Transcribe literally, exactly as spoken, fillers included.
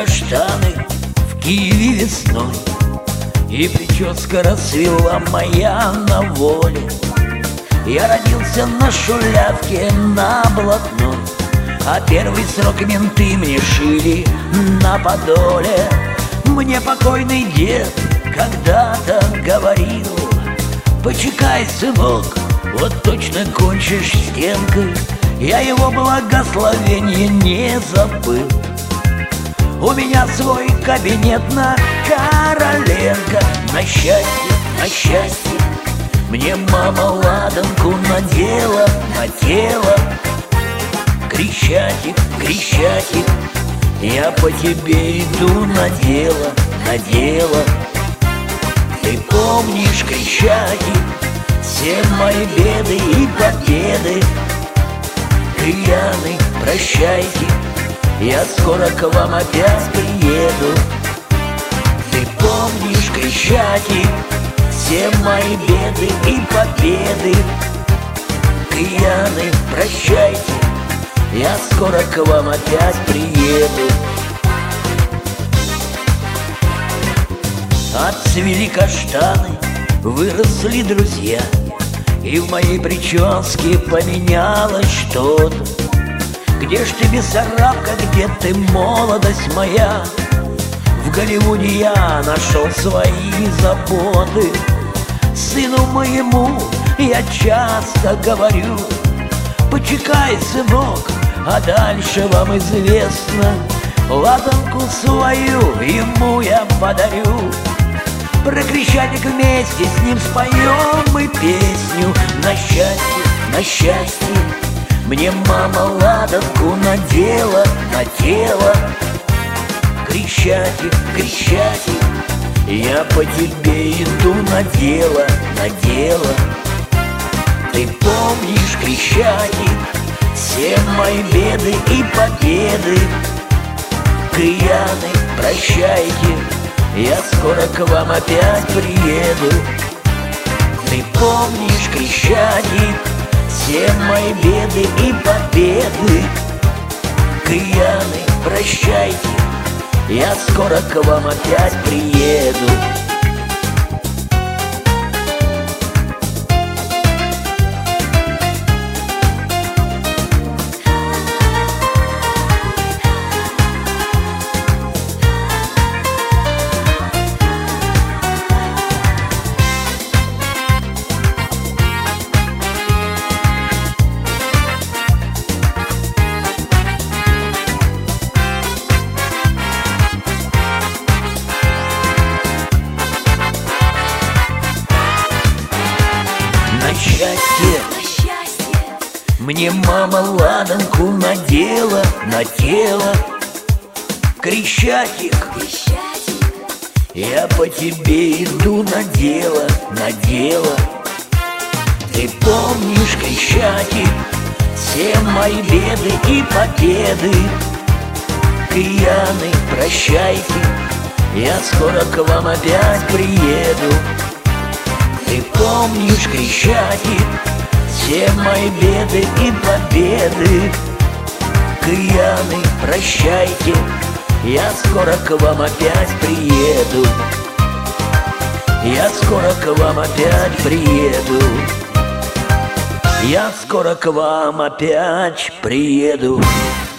каштаны в Киеве весной, и прическа расцвела моя на воле. Я родился на Шулявке, на Блатной, а первый срок менты мне шили на Подоле. Мне покойный дед когда-то говорил: почекай, сынок, вот точно кончишь стенкой. Я его благословение не забыл. У меня свой кабинет на Короленко. На счастье, на счастье мне мама ладанку надела на тело. Крещатик, Крещатик, я по тебе иду на дело, на дело. Ты помнишь, Крещатик, все мои беды и победы? Крияны, прощайте, я скоро к вам опять приеду. Ты помнишь, Крещатик, все мои беды и победы? Крияны, прощайте, я скоро к вам опять приеду. Отцвели каштаны, выросли друзья, и в моей прическе поменялось что-то. Где ж ты, Бессарабка, где ты, молодость моя? В Голливуде я нашел свои заботы. Сыну моему я часто говорю: почекай, сынок, а дальше вам известно. Ладанку свою ему я подарю. Про Крещатик вместе с ним споем мы песню. На счастье, на счастье мне мама ладанку надела на тело. Крещатик, Крещатик, я по тебе иду на дело, на дело. Ты помнишь, Крещатик, все мои беды и победы? Крияны, прощайте, я скоро к вам опять приеду. Ты помнишь, Крещатик, все мои беды и победы? Крияны, прощайте, я скоро к вам опять приеду. Счастье, мне мама ладанку надела на тело. Крещатик, я по тебе иду на дело, на дело. Ты помнишь, Крещатик, все мои беды и победы? Крияны, прощайте, я скоро к вам опять приеду. Ты помнишь, Крещатик, все мои беды и победы? Крияны, прощайте, я скоро к вам опять приеду. Я скоро к вам опять приеду. Я скоро к вам опять приеду.